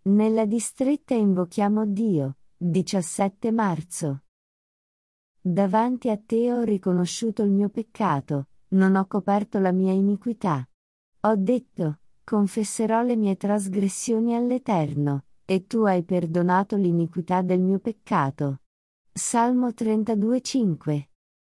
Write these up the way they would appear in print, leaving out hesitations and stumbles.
Nella distretta invochiamo Dio, 17 marzo. Davanti a te ho riconosciuto il mio peccato, non ho coperto la mia iniquità. Ho detto, confesserò le mie trasgressioni all'Eterno, e tu hai perdonato l'iniquità del mio peccato. Salmo 32,5.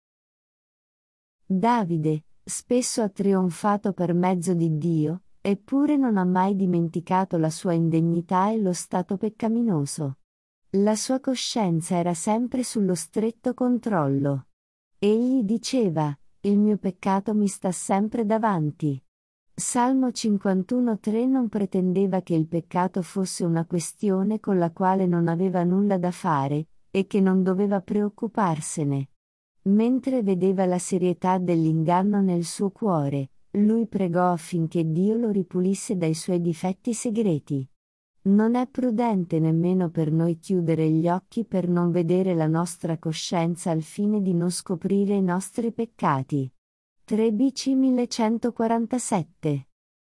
Davide, spesso ha trionfato per mezzo di Dio, eppure non ha mai dimenticato la sua indegnità e lo stato peccaminoso. La sua coscienza era sempre sullo stretto controllo. Egli diceva, il mio peccato mi sta sempre davanti. Salmo 51,3 non pretendeva che il peccato fosse una questione con la quale non aveva nulla da fare, e che non doveva preoccuparsene. Mentre vedeva la serietà dell'inganno nel suo cuore, lui pregò affinché Dio lo ripulisse dai suoi difetti segreti. Non è prudente nemmeno per noi chiudere gli occhi per non vedere la nostra coscienza al fine di non scoprire i nostri peccati. 3 BC 1147.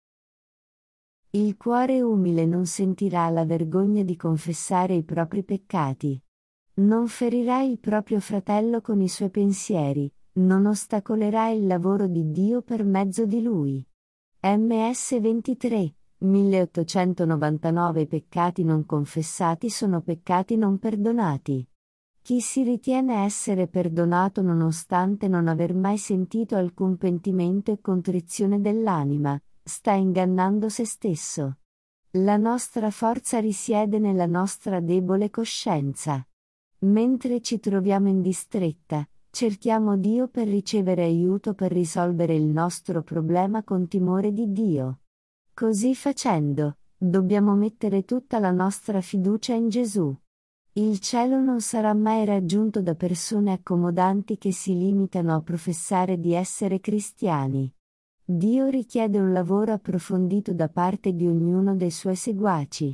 Il cuore umile non sentirà la vergogna di confessare i propri peccati. Non ferirà il proprio fratello con i suoi pensieri, non ostacolerà il lavoro di Dio per mezzo di lui. MS 23, 1899. I peccati non confessati sono peccati non perdonati. Chi si ritiene essere perdonato nonostante non aver mai sentito alcun pentimento e contrizione dell'anima, sta ingannando se stesso. La nostra forza risiede nella nostra debole coscienza. Mentre ci troviamo in distretta, cerchiamo Dio per ricevere aiuto per risolvere il nostro problema con timore di Dio. Così facendo, dobbiamo mettere tutta la nostra fiducia in Gesù. Il cielo non sarà mai raggiunto da persone accomodanti che si limitano a professare di essere cristiani. Dio richiede un lavoro approfondito da parte di ognuno dei suoi seguaci.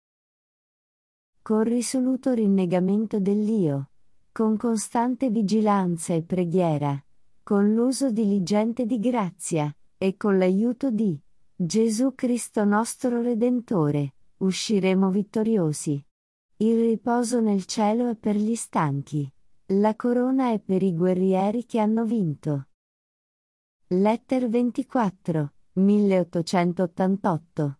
Con risoluto rinnegamento dell'io, con costante vigilanza e preghiera, con l'uso diligente di grazia, e con l'aiuto di Gesù Cristo nostro Redentore, usciremo vittoriosi. Il riposo nel cielo è per gli stanchi, la corona è per i guerrieri che hanno vinto. Letter 24, 1888